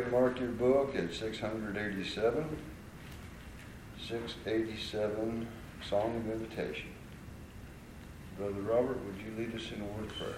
to mark your book at 687. 687, Song of Invitation. Brother Robert, would you lead us in a word of prayer?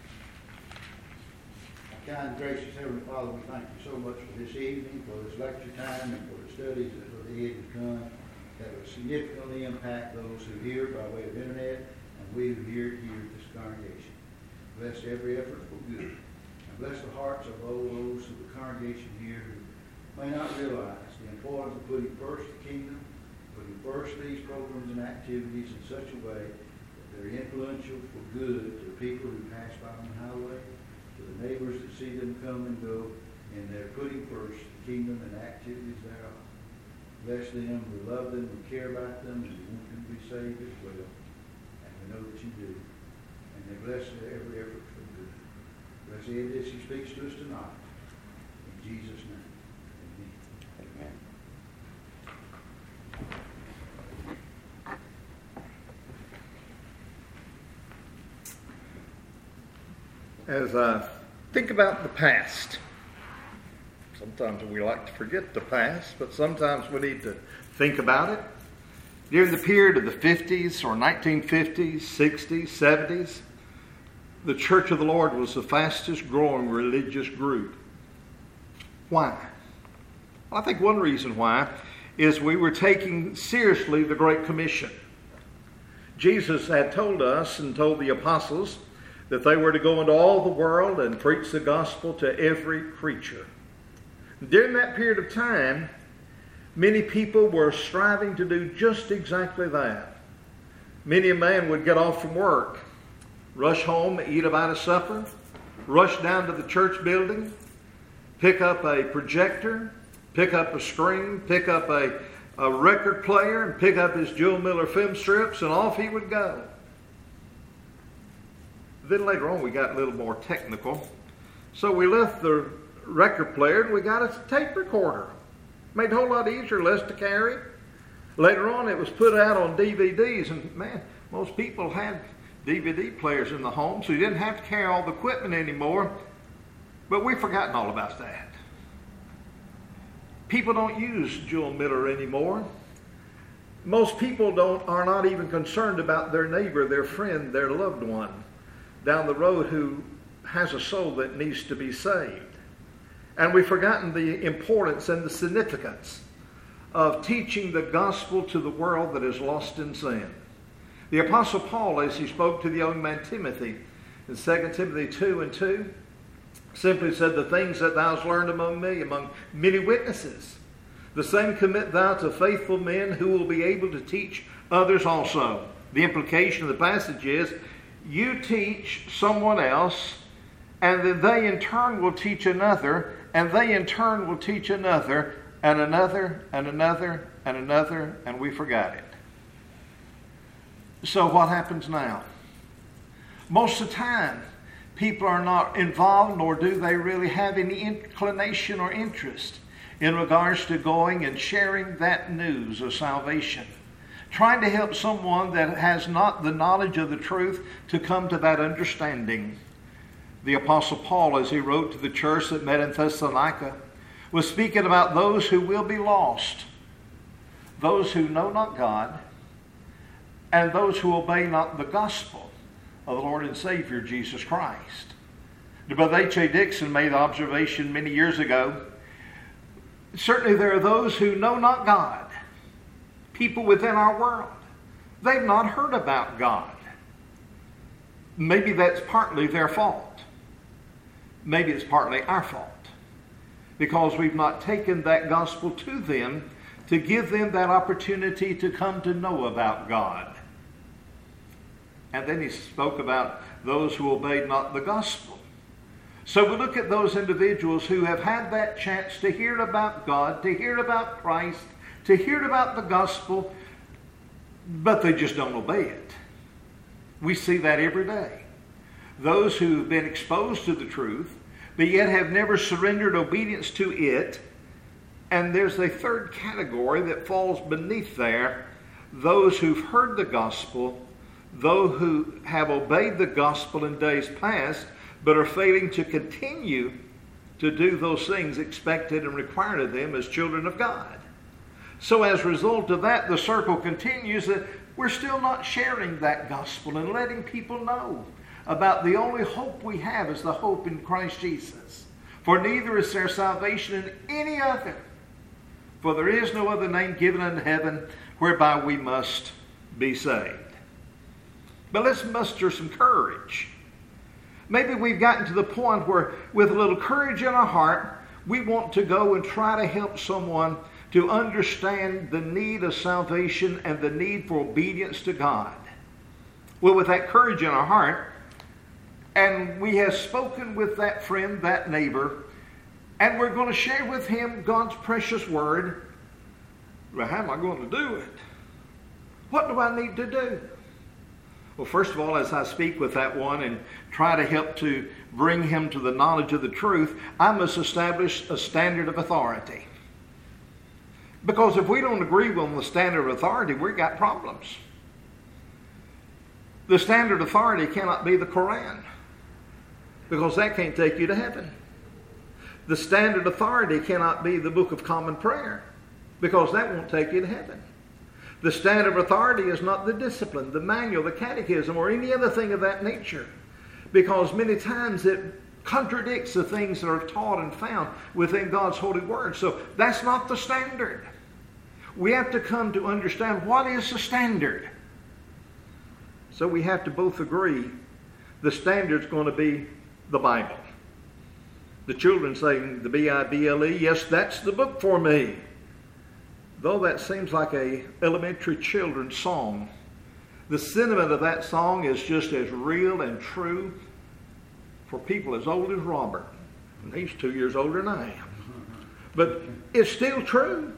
Kind, gracious Heavenly Father, we thank you so much for this evening, for this lecture time, and for the studies that Brother Ed has done that will significantly impact those who hear by way of internet and we who hear here at this congregation. Bless every effort for good. And bless the hearts of all those of the congregation here who may not realize the importance of putting first the kingdom, putting first these programs and activities in such a way that they're influential for good to people who pass by on the highway, to the neighbors that see them come and go, and they're putting first the kingdom and activities thereof. Bless them, we love them, we care about them, and we want them to be saved as well. And we know that you do. And they bless every effort for good. Bless Ed as he speaks to us tonight. In Jesus' name, amen. Amen. As I think about the past, sometimes we like to forget the past, but sometimes we need to think about it. During the period of the 50s or 1950s, 60s, 70s, the Church of the Lord was the fastest growing religious group. Why? Well, I think one reason why is we were taking seriously the Great Commission. Jesus had told us and told the apostles that they were to go into all the world and preach the gospel to every creature. During that period of time, many people were striving to do just exactly that. Many a man would get off from work, rush home, eat a bite of supper, rush down to the church building, pick up a projector, pick up a screen, pick up a record player, and pick up his Joel Miller film strips, and off he would go. Then later on we got a little more technical. So we left the record player and we got a tape recorder. Made a whole lot easier, less to carry. Later on it was put out on DVDs, and man, most people had DVD players in the home, so you didn't have to carry all the equipment anymore. But we've forgotten all about that. People don't use Joel Miller anymore. Most people are not even concerned about their neighbor, their friend, their loved one down the road who has a soul that needs to be saved. And we've forgotten the importance and the significance of teaching the gospel to the world that is lost in sin. The Apostle Paul, as he spoke to the young man Timothy in 2 Timothy 2:2, simply said, "The things that thou hast learned among me, among many witnesses, the same commit thou to faithful men who will be able to teach others also." The implication of the passage is, you teach someone else, and then they in turn will teach another, and they in turn will teach another, and another, and another, and another, and we forgot it. So what happens now? Most of the time, people are not involved, nor do they really have any inclination or interest in regards to going and sharing that news of salvation. Trying to help someone that has not the knowledge of the truth to come to that understanding. The Apostle Paul, as he wrote to the church that met in Thessalonica, was speaking about those who will be lost, those who know not God, and those who obey not the gospel of the Lord and Savior Jesus Christ. Brother H.A. Dixon made the observation many years ago. Certainly there are those who know not God, people within our world. They've not heard about God. Maybe that's partly their fault. Maybe it's partly our fault, because we've not taken that gospel to them to give them that opportunity to come to know about God. And then he spoke about those who obeyed not the gospel. So we look at those individuals who have had that chance to hear about God, to hear about Christ, to hear about the gospel, but they just don't obey it. We see that every day. Those who've been exposed to the truth, but yet have never surrendered obedience to it. And there's a third category that falls beneath there. Those who've heard the gospel, those who have obeyed the gospel in days past, but are failing to continue to do those things expected and required of them as children of God. So as a result of that, the circle continues that we're still not sharing that gospel and letting people know about the only hope we have is the hope in Christ Jesus. For neither is there salvation in any other, for there is no other name given unto heaven whereby we must be saved. But let's muster some courage. Maybe we've gotten to the point where with a little courage in our heart, we want to go and try to help someone to understand the need of salvation and the need for obedience to God. Well, with that courage in our heart, and we have spoken with that friend, that neighbor, and we're going to share with him God's precious word. Well, how am I going to do it? What do I need to do? Well, first of all, as I speak with that one and try to help to bring him to the knowledge of the truth, I must establish a standard of authority. Because if we don't agree on the standard of authority, we've got problems. The standard authority cannot be the Quran, because that can't take you to heaven. The standard authority cannot be the Book of Common Prayer, because that won't take you to heaven. The standard of authority is not the discipline, the manual, the catechism, or any other thing of that nature, because many times it contradicts the things that are taught and found within God's holy word. So that's not the standard. We have to come to understand what is the standard. So we have to both agree the standard's going to be the Bible. The children saying the Bible, yes, that's the book for me. Though that seems like a elementary children's song, the sentiment of that song is just as real and true for people as old as Robert. And he's 2 years older than I am. But it's still true.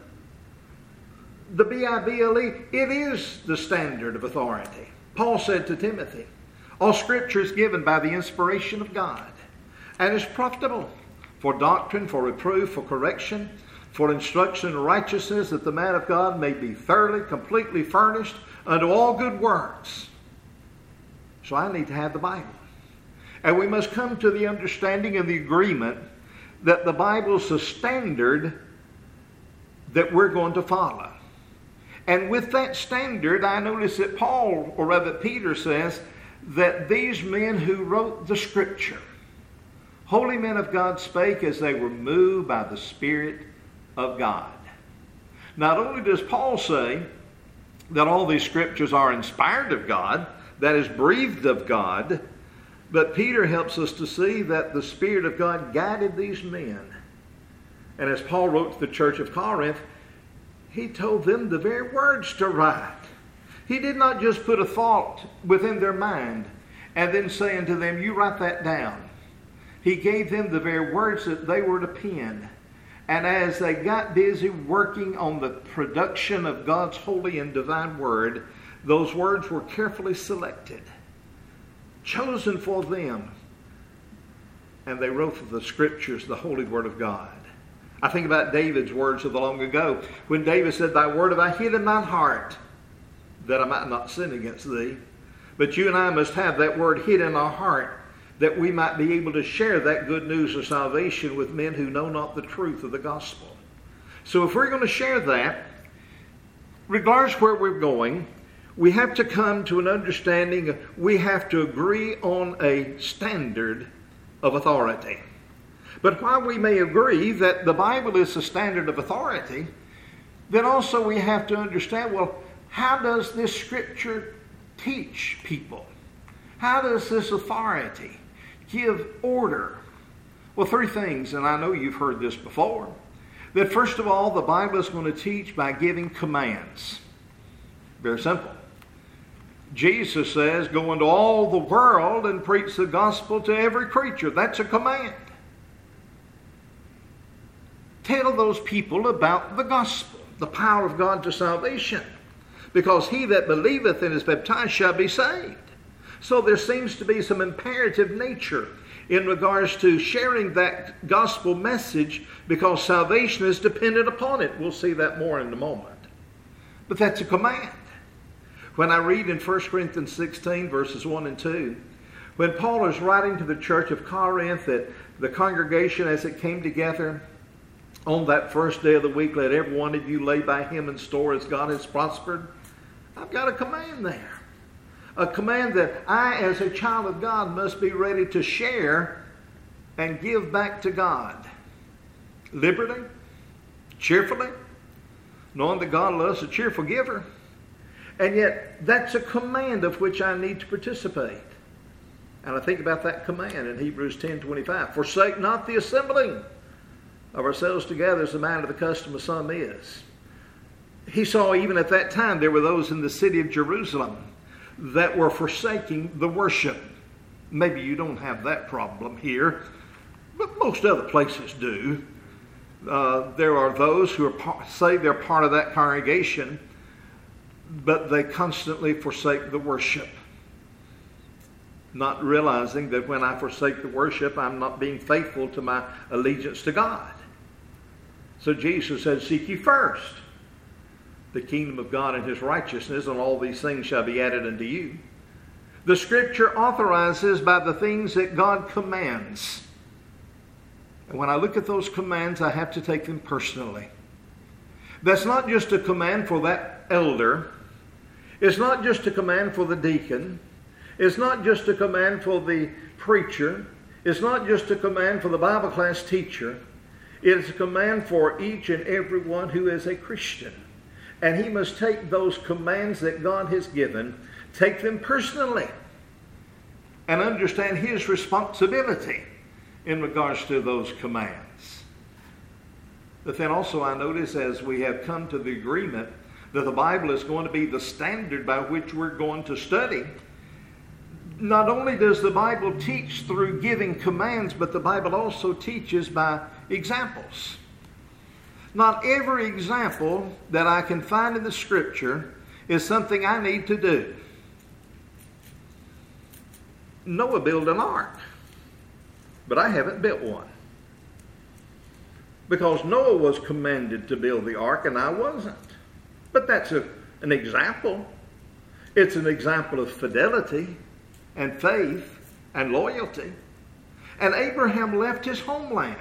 The Bible, it is the standard of authority. Paul said to Timothy, all Scripture is given by the inspiration of God, and is profitable for doctrine, for reproof, for correction, for instruction in righteousness, that the man of God may be thoroughly, completely furnished unto all good works. So I need to have the Bible. And we must come to the understanding and the agreement that the Bible is the standard that we're going to follow. And with that standard, I notice that Paul, or rather Peter, says that these men who wrote the Scripture, holy men of God, spake as they were moved by the Spirit of God. Not only does Paul say that all these Scriptures are inspired of God, that is, breathed of God, but Peter helps us to see that the Spirit of God guided these men. And as Paul wrote to the church of Corinth, he told them the very words to write. He did not just put a thought within their mind and then saying to them, you write that down. He gave them the very words that they were to pen. And as they got busy working on the production of God's holy and divine word, those words were carefully selected, chosen for them, and they wrote the Scriptures, the holy word of God. I think about David's words of the long ago, when David said, thy word have I hid in mine heart, that I might not sin against thee. But you and I must have that word hid in our heart, that we might be able to share that good news of salvation with men who know not the truth of the gospel. So if we're going to share that, regardless where we're going, we have to come to an understanding, we have to agree on a standard of authority. But while we may agree that the Bible is the standard of authority, then also we have to understand, well, how does this Scripture teach people? How does this authority give order? Well, three things, and I know you've heard this before. That first of all, the Bible is going to teach by giving commands. Very simple. Jesus says, go into all the world and preach the gospel to every creature. That's a command. Tell those people about the gospel, the power of God to salvation. Because he that believeth and is baptized shall be saved. So there seems to be some imperative nature in regards to sharing that gospel message, because salvation is dependent upon it. We'll see that more in a moment. But that's a command. When I read in 1 Corinthians 16, verses 1 and 2, When Paul is writing to the church of Corinth, that the congregation as it came together on that first day of the week, let every one of you lay by him in store as God has prospered. I've got a command there. A command that I, as a child of God, must be ready to share and give back to God. Liberally, cheerfully, knowing that God loves a cheerful giver. And yet, that's a command of which I need to participate. And I think about that command in Hebrews 10:25. Forsake not the assembling of ourselves together as the manner of the custom of some is. He saw even at that time there were those in the city of Jerusalem that were forsaking the worship. Maybe you don't have that problem here, but most other places do. There are those who say they're part of that congregation, but they constantly forsake the worship, not realizing that when I forsake the worship, I'm not being faithful to my allegiance to God. So Jesus said, seek ye first the kingdom of God and his righteousness, and all these things shall be added unto you. The Scripture authorizes by the things that God commands. And when I look at those commands, I have to take them personally. That's not just a command for that elder. It's not just a command for the deacon. It's not just a command for the preacher. It's not just a command for the Bible class teacher. It's a command for each and every one who is a Christian. And he must take those commands that God has given, take them personally, and understand his responsibility in regards to those commands. But then also I notice, as we have come to the agreement that the Bible is going to be the standard by which we're going to study, not only does the Bible teach through giving commands, but the Bible also teaches by examples. Not every example that I can find in the Scripture is something I need to do. Noah built an ark, but I haven't built one. Because Noah was commanded to build the ark and I wasn't. But that's an example. It's an example of fidelity and faith and loyalty. And Abraham left his homeland.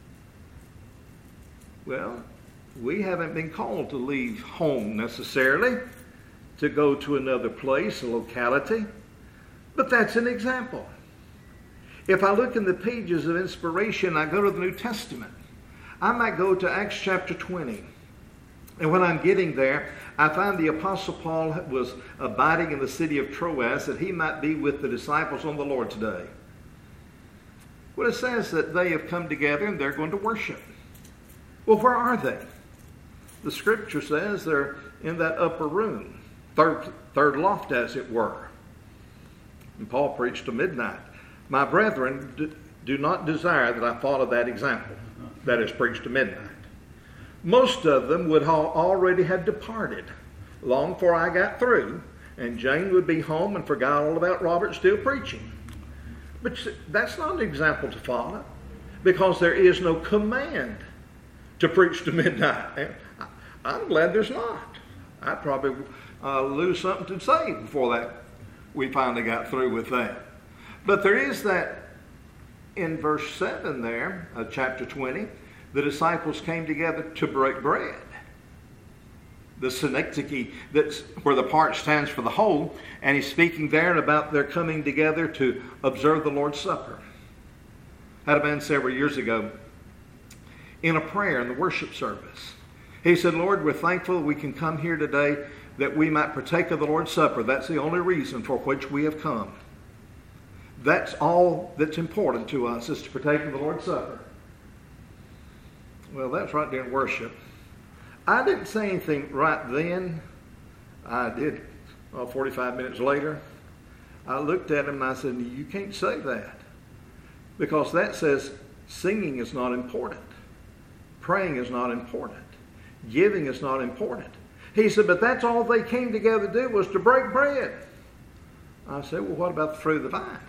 Well, we haven't been called to leave home necessarily, to go to another place, a locality. But that's an example. If I look in the pages of inspiration, I go to the New Testament. I might go to Acts chapter 20. And when I'm getting there, I find the Apostle Paul was abiding in the city of Troas, that he might be with the disciples on the Lord's day. Well, it says that they have come together and they're going to worship. Well, where are they? The Scripture says they're in that upper room, third loft as it were. And Paul preached to midnight. My brethren, do not desire that I follow that example, that is preached to midnight. Most of them would already have departed long before I got through, and Jane would be home and forgot all about Robert still preaching. But that's not an example to follow, because there is no command to preach to midnight. I'm glad there's not. I'd probably lose something to say before that we finally got through with that. But there is that in verse 7 there, chapter 20, the disciples came together to break bread. The synecdoche, that's where the part stands for the whole, and he's speaking there about their coming together to observe the Lord's Supper. I had a man several years ago in a prayer in the worship service. He said, Lord, we're thankful we can come here today that we might partake of the Lord's Supper. That's the only reason for which we have come. That's all that's important to us, is to partake of the Lord's Supper. Well, that's right during worship. I didn't say anything right then. I did 45 minutes later. I looked at him and I said, you can't say that, because that says singing is not important. Praying is not important. Giving is not important. He said, but that's all they came together to do, was to break bread. I said, well, what about the fruit of the vine?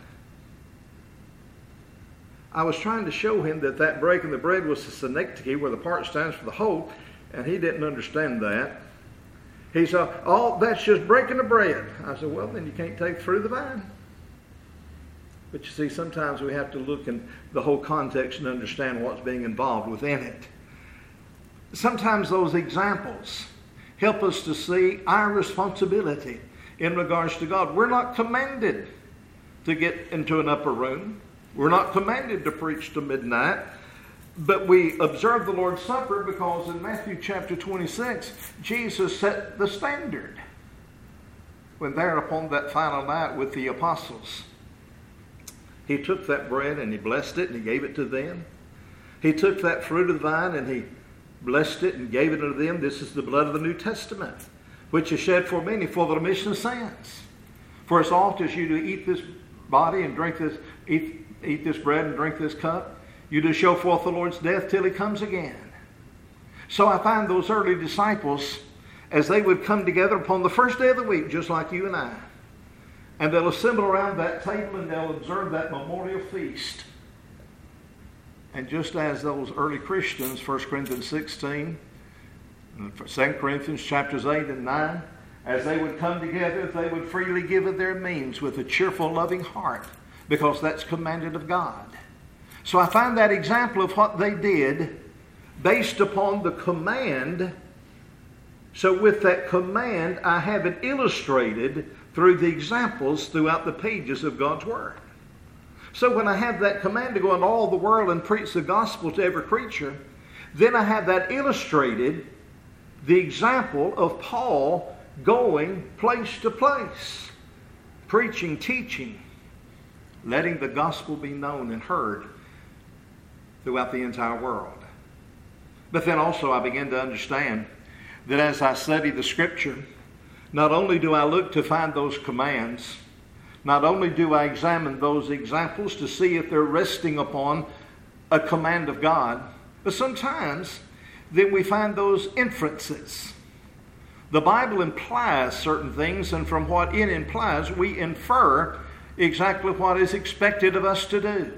I was trying to show him that breaking the bread was the synecdoche, where the part stands for the whole, and he didn't understand that. He said, oh, that's just breaking the bread. I said, well, then you can't take the fruit of the vine. But you see, sometimes we have to look in the whole context and understand what's being involved within it. Sometimes those examples help us to see our responsibility in regards to God. We're not commanded to get into an upper room. We're not commanded to preach to midnight. But we observe the Lord's Supper because in Matthew chapter 26, Jesus set the standard when there upon that final night with the apostles. He took that bread and he blessed it and he gave it to them. He took that fruit of the vine and he blessed it and gave it unto them. This is the blood of the New Testament, which is shed for many for the remission of sins. For as oft as you do eat this body and drink this, eat this bread and drink this cup, you do show forth the Lord's death till he comes again. So I find those early disciples, as they would come together upon the first day of the week, just like you and I, and they'll assemble around that table and they'll observe that memorial feast. And just as those early Christians, 1 Corinthians 16, 2 Corinthians chapters 8 and 9, as they would come together, they would freely give of their means with a cheerful, loving heart, because that's commanded of God. So I find that example of what they did based upon the command. So with that command, I have it illustrated through the examples throughout the pages of God's Word. So when I have that command to go into all the world and preach the gospel to every creature, then I have that illustrated, the example of Paul going place to place, preaching, teaching, letting the gospel be known and heard throughout the entire world. But then also I begin to understand that as I study the Scripture, not only do I look to find those commands, not only do I examine those examples to see if they're resting upon a command of God, but sometimes then we find those inferences. The Bible implies certain things, and from what it implies, we infer exactly what is expected of us to do.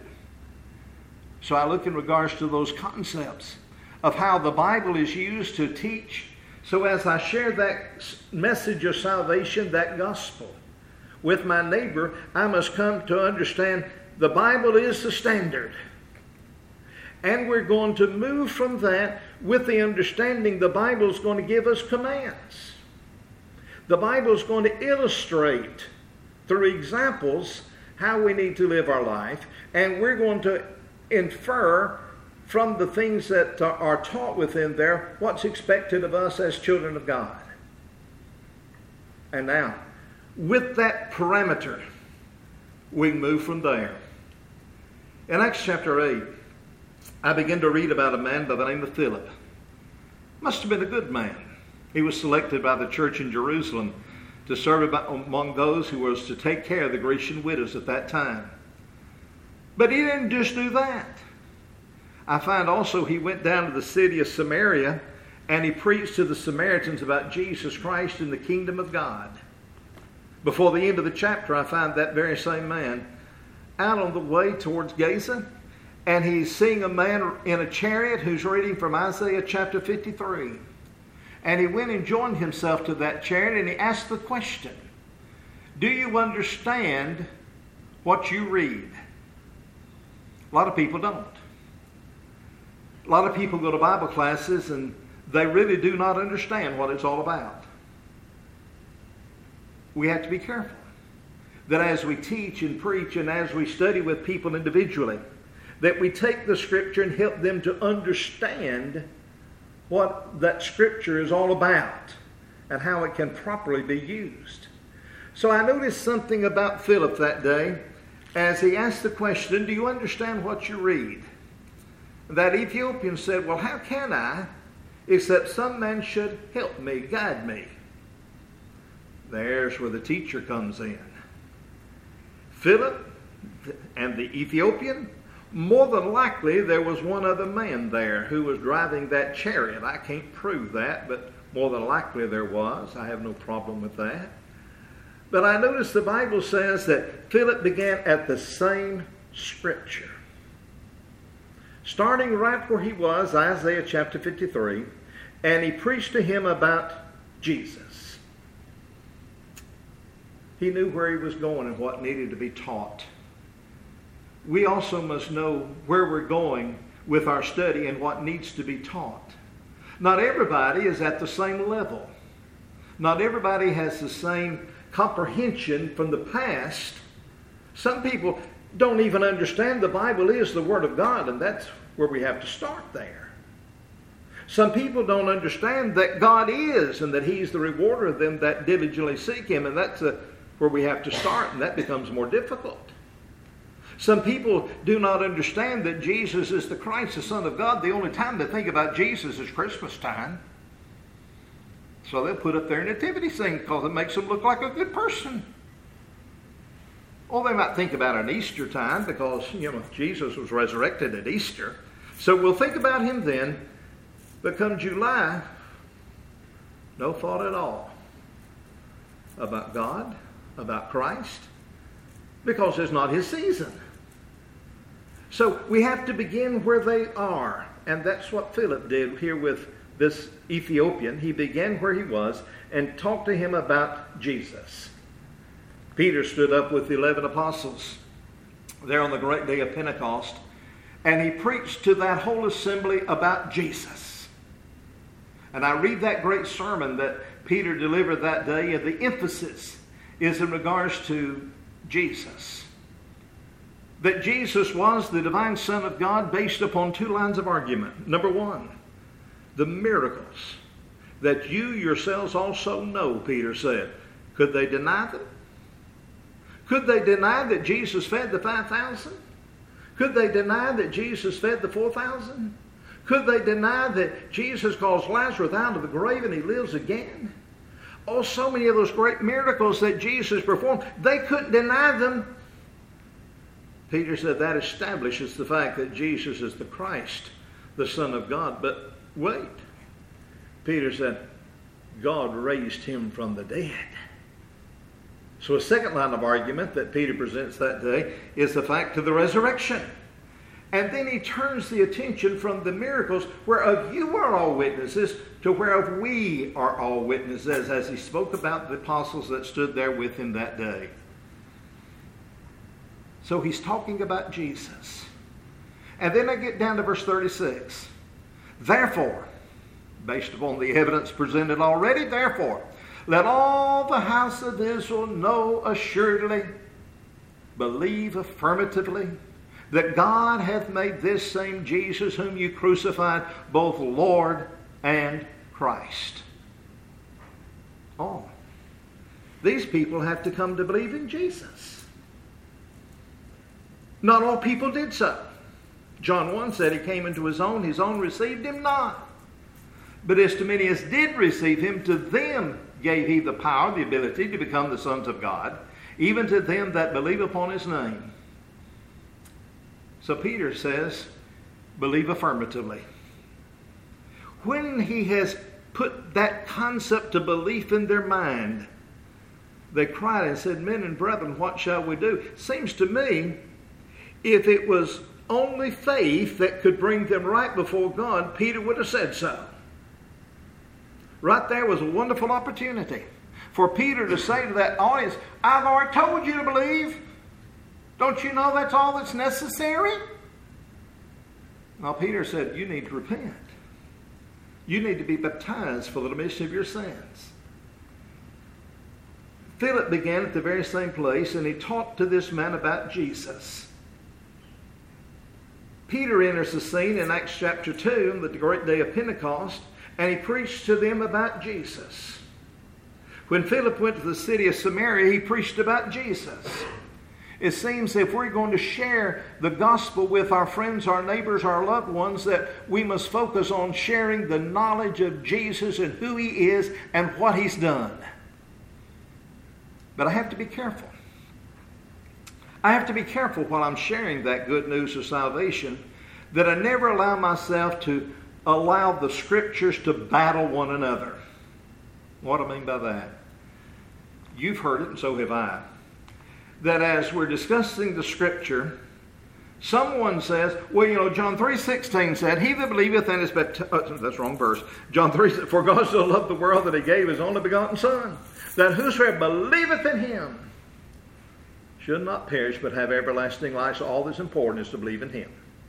So I look in regards to those concepts of how the Bible is used to teach. So as I share that message of salvation, that gospel, with my neighbor, I must come to understand the Bible is the standard. And we're going to move from that with the understanding the Bible is going to give us commands. The Bible is going to illustrate through examples how we need to live our life. And we're going to infer from the things that are taught within there what's expected of us as children of God. And now, with that parameter, we can move from there. In Acts chapter 8, I begin to read about a man by the name of Philip. Must have been a good man. He was selected by the church in Jerusalem to serve among those who was to take care of the Grecian widows at that time. But he didn't just do that. I find also he went down to the city of Samaria and he preached to the Samaritans about Jesus Christ and the kingdom of God. Before the end of the chapter, I find that very same man out on the way towards Gaza, and he's seeing a man in a chariot who's reading from Isaiah chapter 53. And he went and joined himself to that chariot and he asked the question, do you understand what you read? A lot of people don't. A lot of people go to Bible classes and they really do not understand what it's all about. We have to be careful that as we teach and preach and as we study with people individually, that we take the Scripture and help them to understand what that Scripture is all about and how it can properly be used. So I noticed something about Philip that day as he asked the question, do you understand what you read? That Ethiopian said, well, how can I, except some man should help me, guide me? There's where the teacher comes in. Philip and the Ethiopian, more than likely there was one other man there who was driving that chariot. I can't prove that, but more than likely there was. I have no problem with that. But I notice the Bible says that Philip began at the same Scripture. Starting right where he was, Isaiah chapter 53, and he preached to him about Jesus. He knew where he was going and what needed to be taught. we also must know where we're going with our study and what needs to be taught. Not everybody is at the same level. Not everybody has the same comprehension from the past. Some people don't even understand the Bible is the Word of God, and that's where we have to start there. Some people don't understand that God is and that He's the rewarder of them that diligently seek Him, and that's where we have to start, and that becomes more difficult. Some people do not understand that Jesus is the Christ, the Son of God. The only time they think about Jesus is Christmas time. So they'll put up their nativity scene because it makes them look like a good person. Or they might think about an Easter time because, Jesus was resurrected at Easter. So we'll think about Him then. But come July, no thought at all about God, about Christ, because it's not His season. So we have to begin where they are. And that's what Philip did here with this Ethiopian. He began where he was and talked to him about Jesus. Peter stood up with the 11 apostles there on the great day of Pentecost, and he preached to that whole assembly about Jesus. And I read that great sermon that Peter delivered that day, and the emphasis is in regards to Jesus. That Jesus was the divine Son of God based upon two lines of argument. Number one, the miracles that you yourselves also know, Peter said. Could they deny them? Could they deny that Jesus fed the 5,000? Could they deny that Jesus fed the 4,000? Could they deny that Jesus calls Lazarus out of the grave and he lives again? Oh, so many of those great miracles that Jesus performed, they couldn't deny them. Peter said that establishes the fact that Jesus is the Christ, the Son of God. But wait, Peter said, God raised him from the dead. So a second line of argument that Peter presents that day is the fact of the resurrection. And then he turns the attention from the miracles whereof you are all witnesses to whereof we are all witnesses, as he spoke about the apostles that stood there with him that day. So he's talking about Jesus. And then I get down to verse 36. Therefore, based upon the evidence presented already, therefore, let all the house of Israel know assuredly, believe affirmatively, that God hath made this same Jesus whom you crucified both Lord and Christ. Oh, these people have to come to believe in Jesus. Not all people did so. John 1 said he came into his own received him not. But as to many as did receive him, to them gave he the power, the ability to become the sons of God, even to them that believe upon his name. So Peter says, believe affirmatively. When he has put that concept of belief in their mind, they cried and said, men and brethren, what shall we do? Seems to me, if it was only faith that could bring them right before God, Peter would have said so. Right there was a wonderful opportunity for Peter to say to that audience, I've already told you to believe. Don't you know that's all that's necessary? Now Peter said, you need to repent. You need to be baptized for the remission of your sins. Philip began at the very same place, and he talked to this man about Jesus. Peter enters the scene in Acts chapter 2, the great day of Pentecost, and he preached to them about Jesus. When Philip went to the city of Samaria, he preached about Jesus. It seems if we're going to share the gospel with our friends, our neighbors, our loved ones, that we must focus on sharing the knowledge of Jesus and who he is and what he's done. But I have to be careful. I have to be careful while I'm sharing that good news of salvation that I never allow myself to allow the scriptures to battle one another. What do I mean by that? You've heard it, and so have I. That as we're discussing the scripture, someone says, well, John 3:16 said, he that believeth and is baptized, that's wrong verse. John 3, for God so loved the world that he gave his only begotten Son, that whosoever believeth in him should not perish but have everlasting life. So all that's important is to believe in him.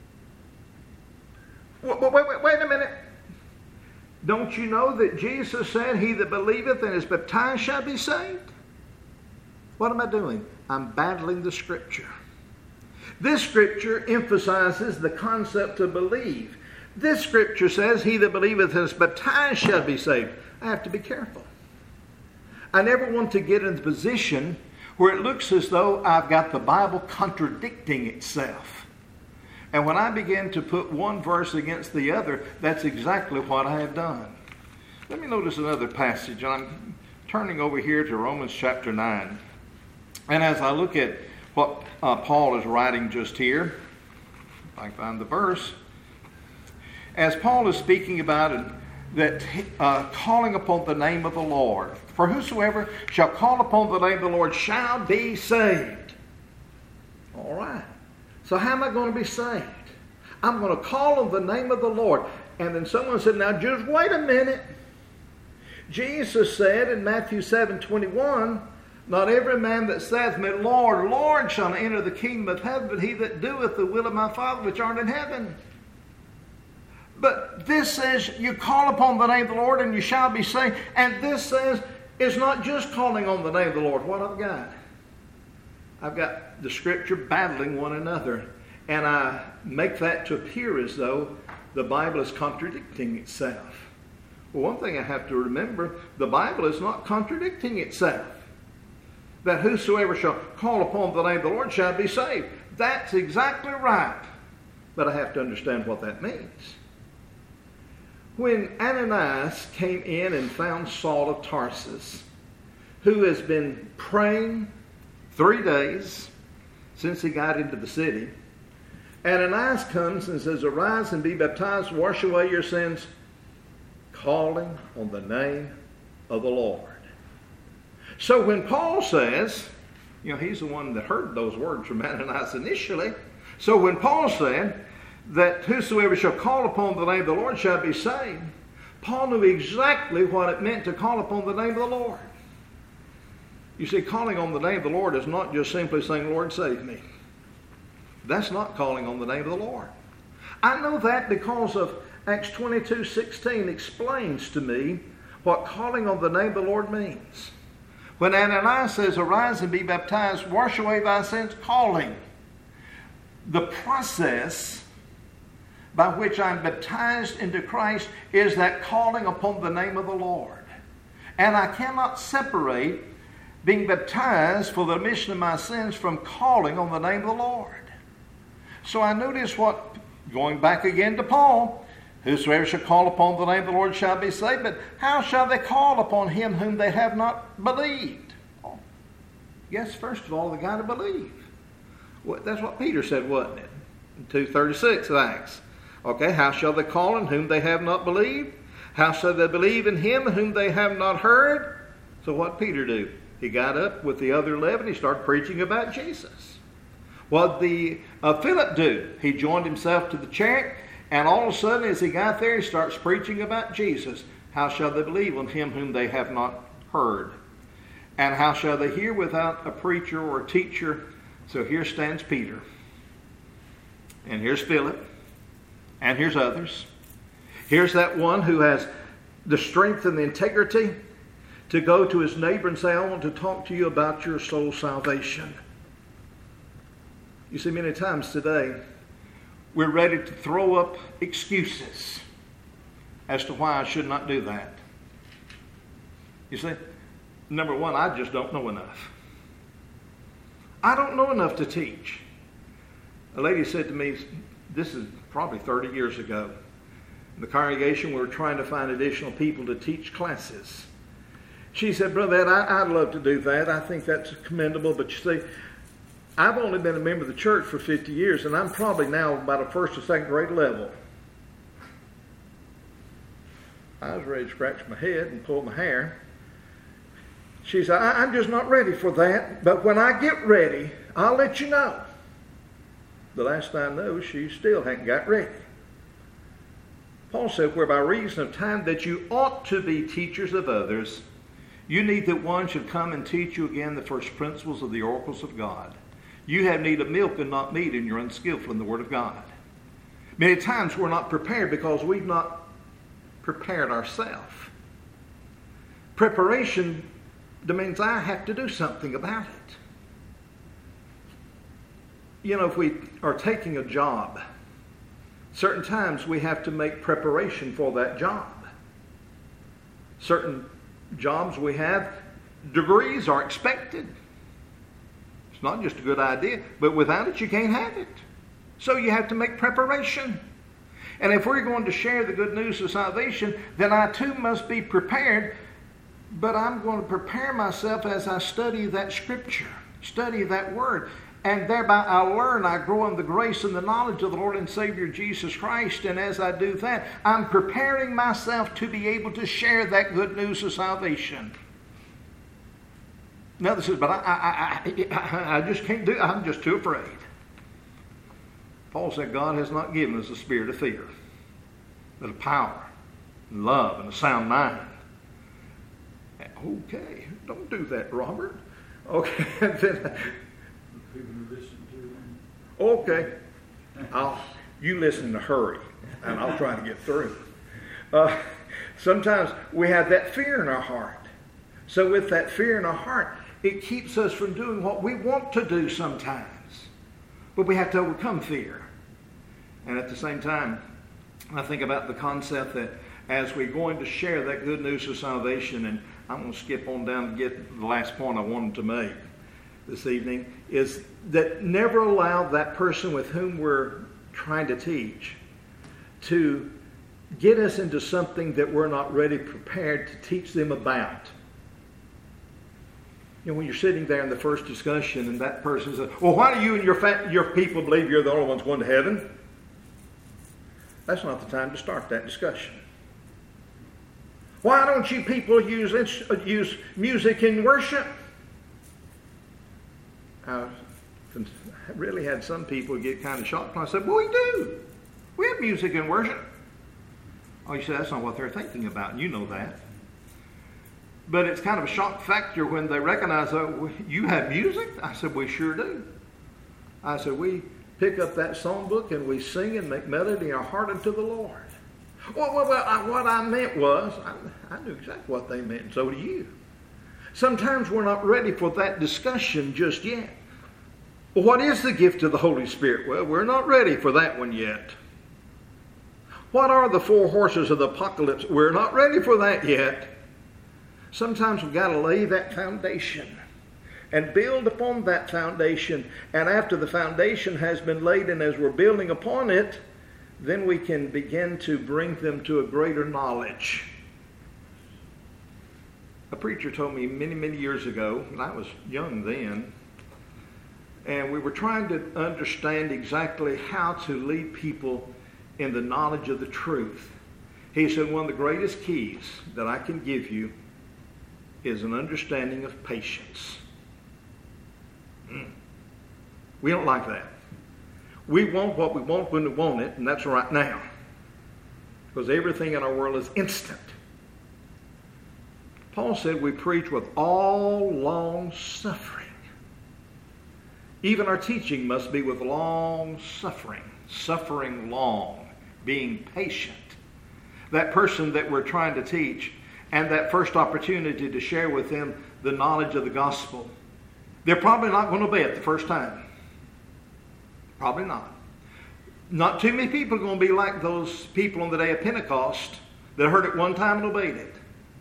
Wait a minute. Don't you know that Jesus said, he that believeth and is baptized shall be saved? What am I doing? I'm battling the Scripture. This Scripture emphasizes the concept to believe. This Scripture says, he that believeth and is baptized shall be saved. I have to be careful. I never want to get in the position where it looks as though I've got the Bible contradicting itself. And when I begin to put one verse against the other, that's exactly what I have done. Let me notice another passage. I'm turning over here to Romans chapter 9. And as I look at what Paul is writing just here, if I can find the verse, as Paul is speaking about it, that calling upon the name of the Lord, for whosoever shall call upon the name of the Lord shall be saved. All right. So how am I going to be saved? I'm going to call on the name of the Lord. And then someone said, now just wait a minute. Jesus said in Matthew 7:21, not every man that saith me, Lord, Lord, shall enter the kingdom of heaven, but he that doeth the will of my Father which art in heaven. But this says you call upon the name of the Lord and you shall be saved. And this says it's not just calling on the name of the Lord. What I've got? I've got the Scripture battling one another. And I make that to appear as though the Bible is contradicting itself. Well, one thing I have to remember, the Bible is not contradicting itself. That whosoever shall call upon the name of the Lord shall be saved. That's exactly right. But I have to understand what that means. When Ananias came in and found Saul of Tarsus, who has been praying 3 days since he got into the city, Ananias comes and says, arise and be baptized, wash away your sins, calling on the name of the Lord. So when Paul says, he's the one that heard those words from Ananias initially. So when Paul said that whosoever shall call upon the name of the Lord shall be saved, Paul knew exactly what it meant to call upon the name of the Lord. You see, calling on the name of the Lord is not just simply saying, Lord, save me. That's not calling on the name of the Lord. I know that because of Acts 22:16 explains to me what calling on the name of the Lord means. When Ananias says, arise and be baptized, wash away thy sins, calling. The process by which I'm baptized into Christ is that calling upon the name of the Lord. And I cannot separate being baptized for the remission of my sins from calling on the name of the Lord. So I notice what, going back again to Paul, whosoever shall call upon the name of the Lord shall be saved, but how shall they call upon him whom they have not believed? Yes, first of all, they got to believe. Well, that's what Peter said, wasn't it? In 2:36 of Acts. Okay, how shall they call on whom they have not believed? How shall they believe in him whom they have not heard? So what did Peter do? He got up with the other 11. He started preaching about Jesus. What did Philip do? He joined himself to the chariot, and all of a sudden as he got there, he starts preaching about Jesus. How shall they believe on him whom they have not heard? And how shall they hear without a preacher or a teacher? So here stands Peter. And here's Philip. And here's others. Here's that one who has the strength and the integrity to go to his neighbor and say, I want to talk to you about your soul salvation. You see, many times today, we're ready to throw up excuses as to why I should not do that. You see, number one, I just don't know enough. I don't know enough to teach. A lady said to me, this is probably 30 years ago, in the congregation we were trying to find additional people to teach classes. She said, Brother Ed, I'd love to do that. I think that's commendable, but you see, I've only been a member of the church for 50 years, and I'm probably now about a first or second grade level. I was ready to scratch my head and pull my hair. She said, I'm just not ready for that, but when I get ready, I'll let you know. The last I know, she still hadn't got ready. Paul said, where by reason of time that you ought to be teachers of others, you need that one should come and teach you again the first principles of the oracles of God. You have need of milk and not meat, and you're unskillful in the Word of God. Many times we're not prepared because we've not prepared ourselves. Preparation means I have to do something about it. You know, if we are taking a job, certain times we have to make preparation for that job. Certain jobs we have, degrees are expected. It's not just a good idea, but without it you can't have it. So you have to make preparation. And if we're going to share the good news of salvation, then I too must be prepared. But I'm going to prepare myself as I study that scripture, study that word. And thereby I learn, I grow in the grace and the knowledge of the Lord and Savior Jesus Christ. And as I do that, I'm preparing myself to be able to share that good news of salvation. Now this is, but I just can't do it. I'm just too afraid. Paul said God has not given us a spirit of fear, but of power, and love, and a sound mind. Okay, don't do that, Robert. Okay, then. Okay, you listen to hurry, and I'll try to get through. Sometimes we have that fear in our heart. So with that fear in our heart, it keeps us from doing what we want to do sometimes. But we have to overcome fear. And at the same time, I think about the concept that as we're going to share that good news of salvation, and I'm going to skip on down to get the last point I wanted to make this evening, is that never allow that person with whom we're trying to teach to get us into something that we're not ready prepared to teach them about. You know, when you're sitting there in the first discussion and that person says, well, why do you and your people believe you're the only ones going to heaven? That's not the time to start that discussion. Why don't you people use music in worship? I really had some people get kind of shocked when I said, well, we do. We have music in worship. Oh, you said that's not what they're thinking about, and you know that. But it's kind of a shock factor when they recognize, oh, you have music? I said, we sure do. I said, we pick up that songbook and we sing and make melody in our heart unto the Lord. Well, what I meant was, I knew exactly what they meant, and so do you. Sometimes we're not ready for that discussion just yet. Well, what is the gift of the Holy Spirit? Well, we're not ready for that one yet. What are the four horses of the apocalypse? We're not ready for that yet. Sometimes we've got to lay that foundation and build upon that foundation. And after the foundation has been laid and as we're building upon it, then we can begin to bring them to a greater knowledge. A preacher told me many, many years ago, and I was young then, and we were trying to understand exactly how to lead people in the knowledge of the truth. He said, one of the greatest keys that I can give you is an understanding of patience. We don't like that. We want what we want when we want it, and that's right now. Because everything in our world is instant. Paul said we preach with all long suffering. Even our teaching must be with long suffering. Suffering long. Being patient. That person that we're trying to teach, and that first opportunity to share with them the knowledge of the gospel, they're probably not going to obey it the first time. Probably not. Not too many people are going to be like those people on the day of Pentecost that heard it one time and obeyed it.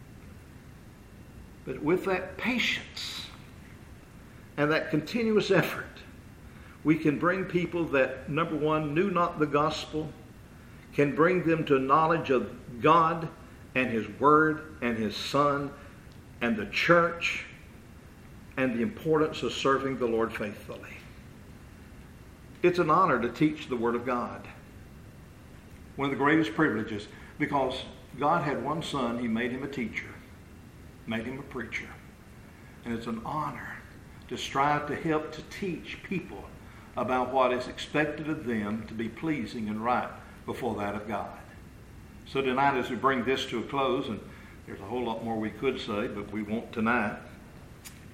But with that patience and that continuous effort, we can bring people that, number one, knew not the gospel, can bring them to knowledge of God and His Word and His Son and the church and the importance of serving the Lord faithfully. It's an honor to teach the Word of God. One of the greatest privileges, because God had one son, He made him a teacher, made him a preacher. And it's an honor to strive to help to teach people about what is expected of them to be pleasing and right before that of God. So tonight, as we bring this to a close, and there's a whole lot more we could say, but we won't tonight,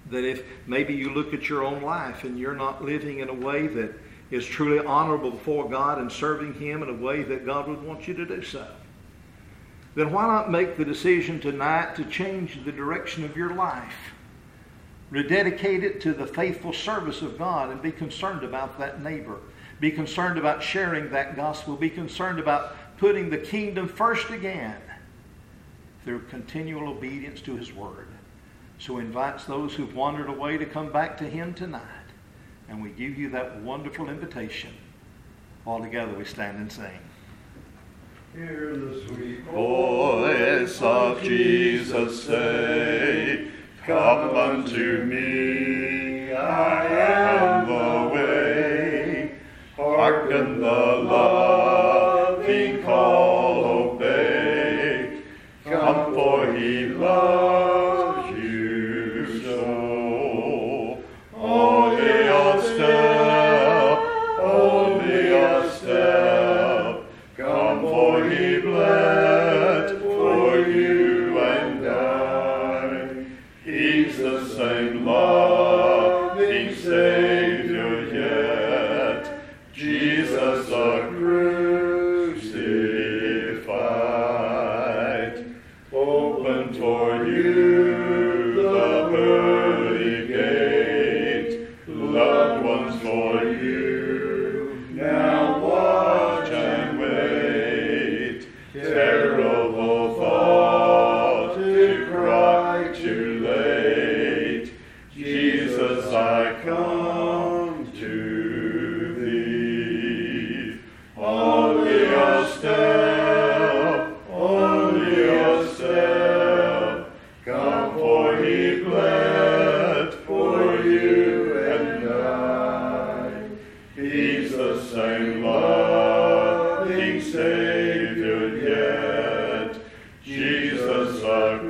That if maybe you look at your own life and you're not living in a way that is truly honorable before God and serving Him in a way that God would want you to do so, then why not make the decision tonight to change the direction of your life? Rededicate it to the faithful service of God and be concerned about that neighbor. Be concerned about sharing that gospel. Be concerned about putting the kingdom first again through continual obedience to His word. So He invites those who've wandered away to come back to Him tonight. And we give you that wonderful invitation. All together we stand and sing. Hear the sweet voice of Jesus say, Come unto me, I am the way. Hearken the loving call, obey. Come, for He loves you so. Only a step, only a step. Come, for He bled for you and died. He's the same loving Savior yet, Jesus the crucified. Open for you the pearly gate, loved ones for you. Now watch and wait. Terrible thought to cry too late. Jesus, I come to thee. Only a step, only a step. Come, for He bled for you and died. He's the same loving Savior yet, Jesus the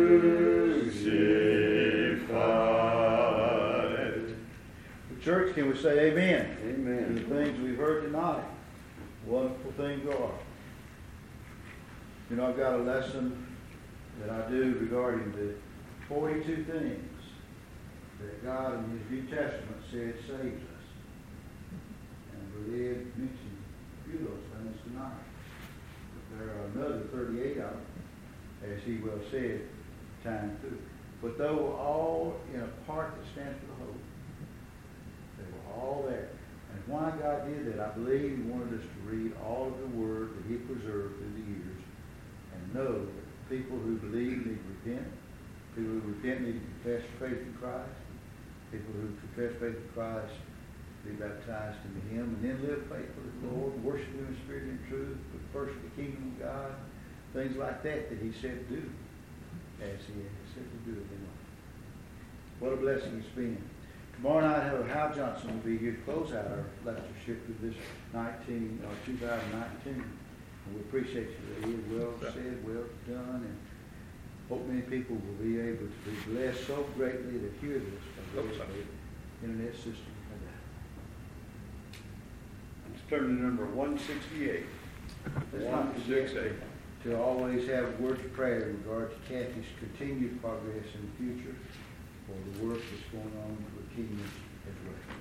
crucified. Church, can we say amen? Amen. To the things we've heard tonight. Wonderful things are. You know, I've got a lesson that I do regarding the 42 things that God in His New Testament said saves us. And Brother Ed mentioned a few of those things tonight. But there are another 38 of them, as he well said, time through. But they were all in a part that stands for the whole. They were all there. And why God did that, I believe He wanted us to read all of the Word that He preserved through the years and know that people who believe need to repent, people who repent need to confess faith in Christ, people who confess faith in Christ be baptized into Him, and then live faithfully to the Lord, worship Him in spirit and truth, put first the kingdom of God, things like that that He said do, as He said to do it in life. What a blessing it's been. Tomorrow night, Hal Johnson will be here to close out our lectureship of this 2019. And we appreciate you. Well said, well done, and hope many people will be able to be blessed so greatly to hear this by the internet system. Let's turn to number 168. Let's not forget to always have words of prayer in regard to Kathy's continued progress in the future for the work that's going on for the kingdom as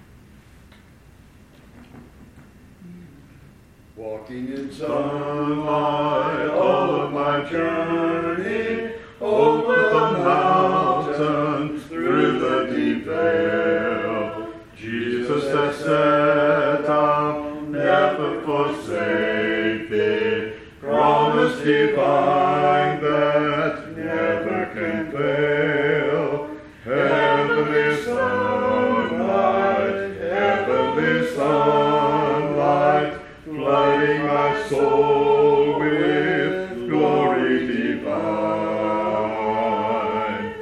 well. Walking in sunlight all of my journey, over the mountains, through the deep vale. Jesus has said, I'll never forsake thee. Promise divine that never can fail. Heavenly sunlight, flooding my soul with glory divine.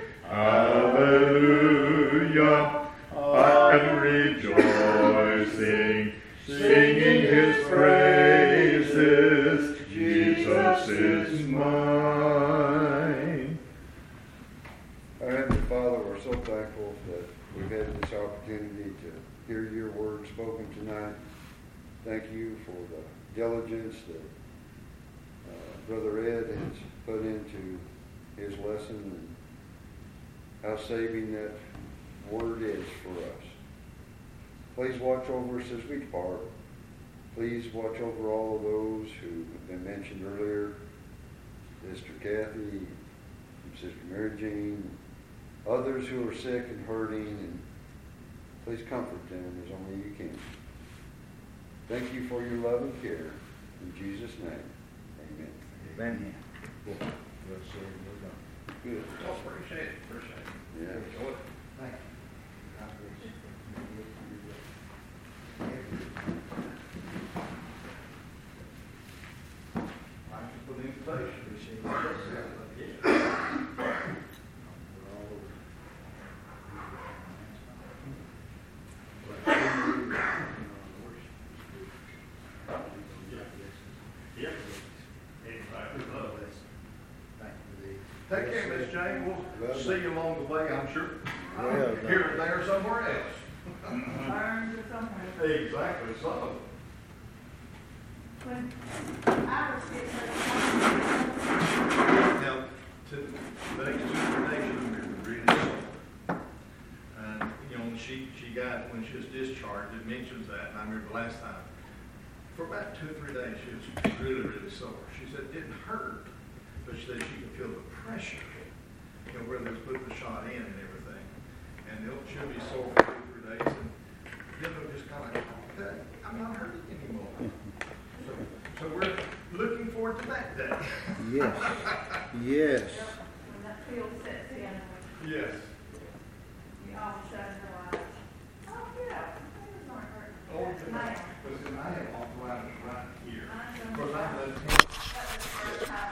Hallelujah, I am rejoicing, singing His praises. Jesus is mine. Our Heavenly Father, we're so thankful that we've had this opportunity to hear your word spoken tonight. Thank you for the diligence that Brother Ed has put into his lesson and how saving that word is for us. Please watch over us as we depart. Please watch over all of those who have been mentioned earlier. Sister Kathy, Sister Mary Jean, others who are sick and hurting, and please comfort them as only you can. Thank you for your love and care. In Jesus' name, amen. Amen. Good. Appreciate it. Yeah. Enjoy it. Thank Thank you for the invitation. Take care, Miss Jane. We'll see you along the way, I'm sure. Well, Here and there, somewhere else. Learn to somewhere. Exactly, so. When I was getting Now, to the next two days, we were really slow. And, you know, she got, when she was discharged, it mentions that, and I remember last time, for about 2 or 3 days, she was really, really sore. She said it didn't hurt, but she said she could feel the pressure, you know, where they was putting the shot in and everything. And she'll be sore for 2 or 3 days, and then it'll just kind of like, okay, I'm not hurting anymore. So we're looking forward to that day. Yes. Yes. when that field sets in, Yes. you all of a sudden know